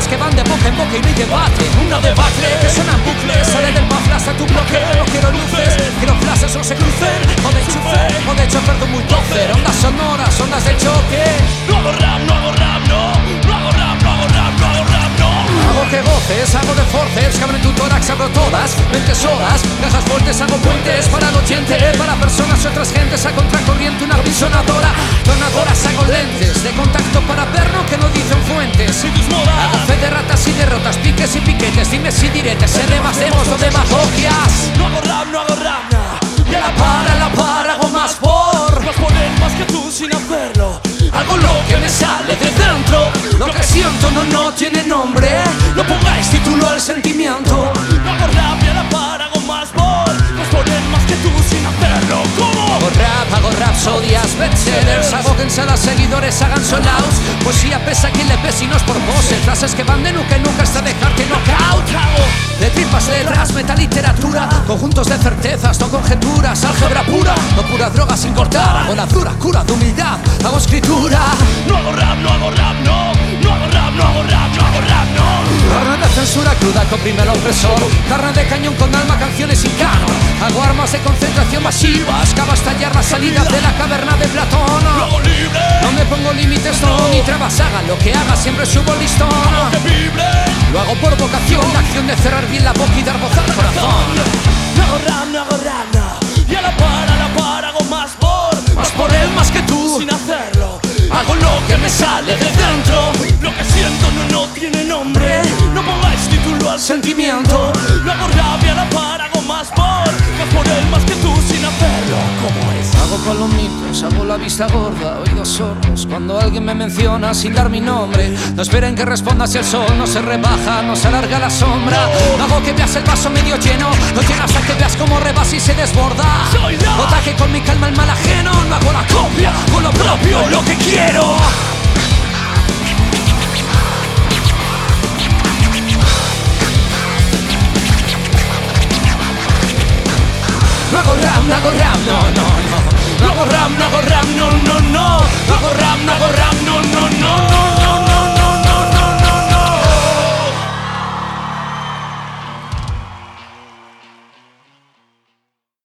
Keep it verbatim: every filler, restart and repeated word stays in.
que van de boca en boca y no hay debate. Una debacle que suena en bucle, sale del bafle hasta tu bloque. No quiero luces, quiero flashes o se crucen, o de enchufe, o de chofer de un bulldozer. Ondas sonoras, ondas de choque. No hago rap, no hago rap, no. No hago rap, no hago rap, no hago rap, no. Hago que goces, hago de forceps, que abren tu tórax, abro todas, mentes horas, cajas fuertes, hago puentes para el oyente, para personas y otras gentes, a contracorriente una bisonadora, donadoras, hago lentes, de contacto para perro que no dicen fuentes, hago fe de ratas y derrotas, piques y piquetes, dime si diretes, seremos demos o demagogias. No hago rap, no hago rap, no. Y a la par, a la par, hago más por Más por él, más que tú sin hacerlo. hago lo que me sale de dentro, lo que siento no, no tiene nombre, no pongáis título al sentimiento. No hago rap y a la par hago más por. Más por él, más que tú sin hacerlo. ¿Cómo? Hago rap, hago rapsodias, bestsellers, hago que en salas seguidores hagan sold-outs. Poesía pesa a quien le pese y no es por poses, frases que van de nuca en nuca hasta dejarte knockout. Hago De tripas, letras, metaliteratura, conjuntos de certezas, no conjeturas, álgebra pura, no pura droga sin cortar. Hago la dura cura de humildad, hago escritura. No hago rap, no hago rap, no. No hago rap, no hago rap, no hago rap, no. Carne de censura cruda que oprime al opresor, carne de cañón con alma, canciones sin canon. Hago armas de concentración masivas, que va a estallar la salida de la caverna de Platón. Lo hago libre, No me pongo límites, no, ni trabas, haga lo que haga, siempre subo el listón. que vibre. Lo hago por vocación, la acción de cerrar bien la boca y dar voz al corazón. No hago rap, no hago rap, no. Y a la par, a la par hago más por. Más por él, más que tú, Sin hacerlo. hago lo que me sale de dentro, Lo que siento no, no tiene nombre. No pongáis título al sentimiento. No hago rap y a la par hago más por. Más por él, más que tú sin hacerlo. ¿Cómo es? Hago palomitas, hago la vista gorda, oídos sordos cuando alguien me menciona sin dar mi nombre. No esperen que responda si el sol no se rebaja, no se alarga la sombra. No hago que veas el vaso medio lleno, lo lleno hasta que veas cómo rebasa y se desborda. Soy yo. Botaje con mi calma el mal ajeno, no hago la copia, con lo propio, lo que quiero. No hago rap, no hago rap, no, no, no. No hago rap, no hago rap, no, no, no. No hago rap, no hago rap, no, no, no.